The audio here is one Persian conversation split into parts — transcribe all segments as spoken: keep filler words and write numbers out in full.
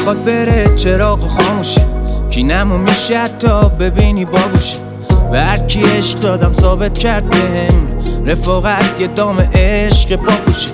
میخواد بره چراغ و خاموشه، کی نمو میشه حتی ببینی باگوشه. و هر کی عشق دادم ثابت کرد بهم، رفاقت یه دام عشق باگوشه.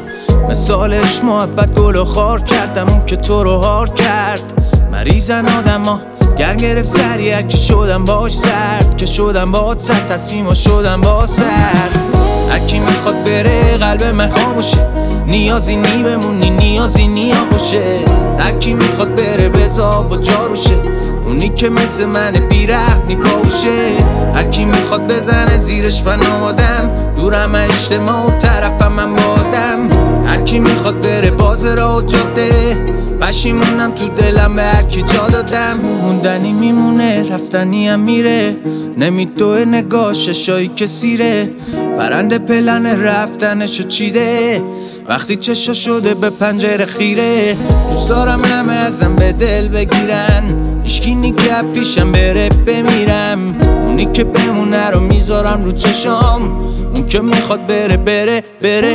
مثالش محبت گل و خار کردم، اون که تو رو هار کرد. مریضن آدم ها گرم گرفت سریع که شدم باش سرد، که شدم باش سرد تصمیم ها شدم با سرد. هرکی میخواد بره قلب من خاموشه، نیازی نی بمونی نیازی نی آغوشه. هرکی میخواد بره بزا با جاروشه، اونی که مثل من بیرحمی باوشه. هرکی میخواد بزنه زیرش فنامادم، دورم اجتماع و طرفم من بادم. هرکی میخواد بره باز را و جاده، پشیمونم تو دلم به هرکی جا دادم. موندنی میمونه رفتنی هم میره، نمیدوه نگاه ششایی که سیره. پرنده پلن رفتنشو چیده، وقتی چشا شده به پنجره خیره. دوست دارم همه ازم به دل بگیرن، هیچکی نی که پیشم بره بمیرم. اونی که بمونه رو میذارم رو چشام، اون که میخواد بره بره بره.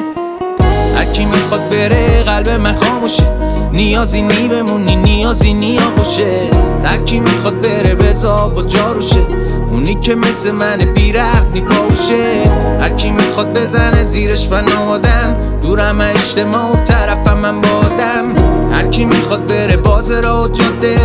هرکی میخواد بره قلب من خاموشه، نیازی نی بمونی نیازی نی آغوشه. هرکی میخواد بره بزا با جاروشه، اونی که مثل من بیرحمی باوشه. هرکی میخواد بزنه زیرش فنامادم، دورم اجتماع و طرفم من بادم. هرکی میخواد بره باز را و جاده،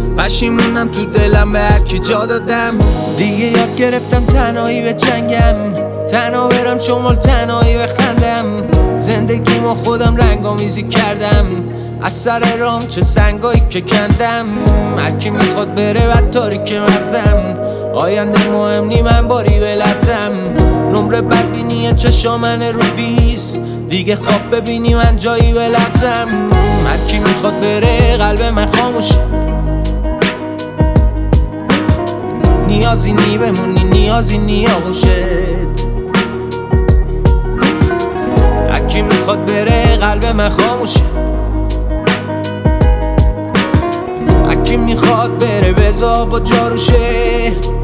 پشیمونم تو دلم به هرکی جا دادم. دیگه یاد گرفتم تنهایی به جنگم، تنها برم شمال تنهایی بخندم. زندگیمو خودم رنگامیزی کردم، از سر رام چه سنگایی که کندم. هرکی میخواد بره و تاریک مغزم، آینده مهم نی من باری بلرزم. نمره بدبینی چشامن رو بیست، دیگه خواب ببینی من جایی بلرزم. هرکی میخواد بره قلب من خاموشه، نیازی نی بمونی نیازی نی آغوشت. هرکی میخواد بره قلب من خاموشه، هرکی میخواد بره بزا با جاروشه.